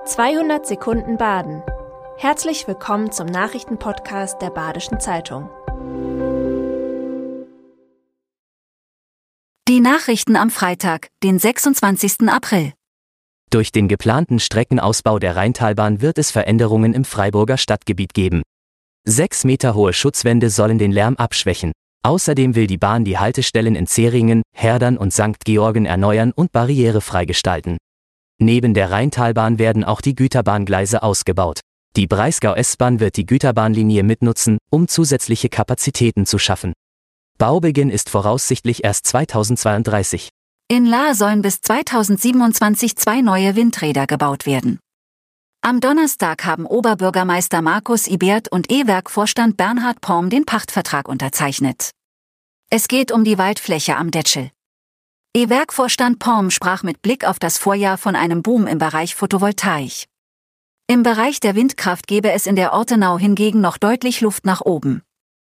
200 Sekunden Baden. Herzlich willkommen zum Nachrichtenpodcast der Badischen Zeitung. Die Nachrichten am Freitag, den 26. April. Durch den geplanten Streckenausbau der Rheintalbahn wird es Veränderungen im Freiburger Stadtgebiet geben. 6 Meter hohe Schutzwände sollen den Lärm abschwächen. Außerdem will die Bahn die Haltestellen in Zeringen, Herdern und St. Georgen erneuern und barrierefrei gestalten. Neben der Rheintalbahn werden auch die Güterbahngleise ausgebaut. Die Breisgau S-Bahn wird die Güterbahnlinie mitnutzen, um zusätzliche Kapazitäten zu schaffen. Baubeginn ist voraussichtlich erst 2032. In Lahr sollen bis 2027 2 neue Windräder gebaut werden. Am Donnerstag haben Oberbürgermeister Markus Ibert und E-Werk-Vorstand Bernhard Porm den Pachtvertrag unterzeichnet. Es geht um die Waldfläche am Detschel. E-Werk-Vorstand Porm sprach mit Blick auf das Vorjahr von einem Boom im Bereich Photovoltaik. Im Bereich der Windkraft gebe es in der Ortenau hingegen noch deutlich Luft nach oben.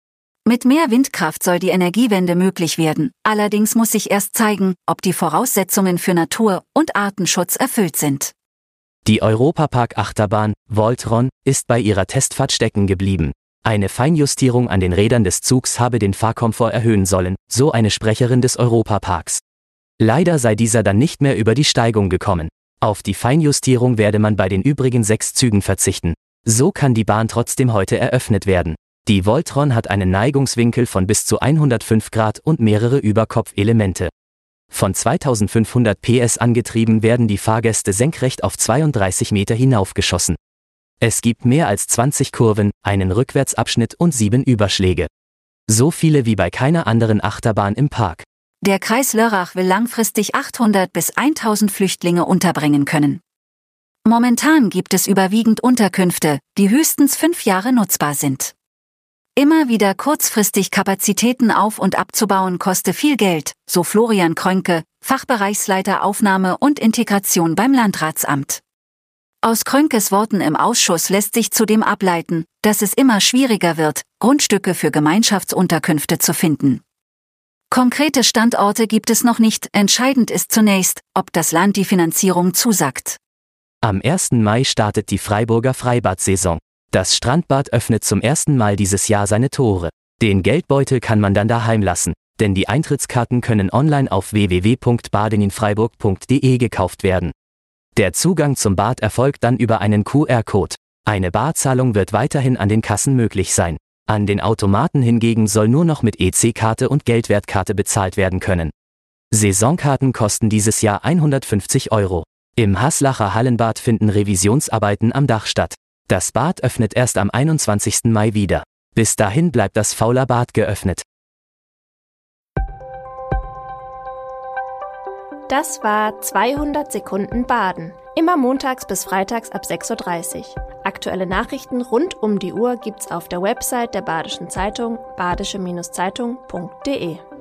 Mit mehr Windkraft soll die Energiewende möglich werden, allerdings muss sich erst zeigen, ob die Voraussetzungen für Natur- und Artenschutz erfüllt sind. Die Europapark-Achterbahn, Voltron, ist bei ihrer Testfahrt stecken geblieben. Eine Feinjustierung an den Rädern des Zugs habe den Fahrkomfort erhöhen sollen, so eine Sprecherin des Europaparks. Leider sei dieser dann nicht mehr über die Steigung gekommen. Auf die Feinjustierung werde man bei den übrigen 6 Zügen verzichten. So kann die Bahn trotzdem heute eröffnet werden. Die Voltron hat einen Neigungswinkel von bis zu 105 Grad und mehrere Überkopfelemente. Von 2500 PS angetrieben werden die Fahrgäste senkrecht auf 32 Meter hinaufgeschossen. Es gibt mehr als 20 Kurven, einen Rückwärtsabschnitt und 7 Überschläge. So viele wie bei keiner anderen Achterbahn im Park. Der Kreis Lörrach will langfristig 800 bis 1000 Flüchtlinge unterbringen können. Momentan gibt es überwiegend Unterkünfte, die höchstens 5 Jahre nutzbar sind. Immer wieder kurzfristig Kapazitäten auf- und abzubauen koste viel Geld, so Florian Krönke, Fachbereichsleiter Aufnahme und Integration beim Landratsamt. Aus Krönkes Worten im Ausschuss lässt sich zudem ableiten, dass es immer schwieriger wird, Grundstücke für Gemeinschaftsunterkünfte zu finden. Konkrete Standorte gibt es noch nicht, entscheidend ist zunächst, ob das Land die Finanzierung zusagt. Am 1. Mai startet die Freiburger Freibad-Saison. Das Strandbad öffnet zum ersten Mal dieses Jahr seine Tore. Den Geldbeutel kann man dann daheim lassen, denn die Eintrittskarten können online auf www.badeninfreiburg.de gekauft werden. Der Zugang zum Bad erfolgt dann über einen QR-Code. Eine Barzahlung wird weiterhin an den Kassen möglich sein. An den Automaten hingegen soll nur noch mit EC-Karte und Geldwertkarte bezahlt werden können. Saisonkarten kosten dieses Jahr 150 €. Im Haslacher Hallenbad finden Revisionsarbeiten am Dach statt. Das Bad öffnet erst am 21. Mai wieder. Bis dahin bleibt das Fauler Bad geöffnet. Das war 200 Sekunden Baden. Immer montags bis freitags ab 6:30 Uhr. Aktuelle Nachrichten rund um die Uhr gibt's auf der Website der Badischen Zeitung, badische-zeitung.de.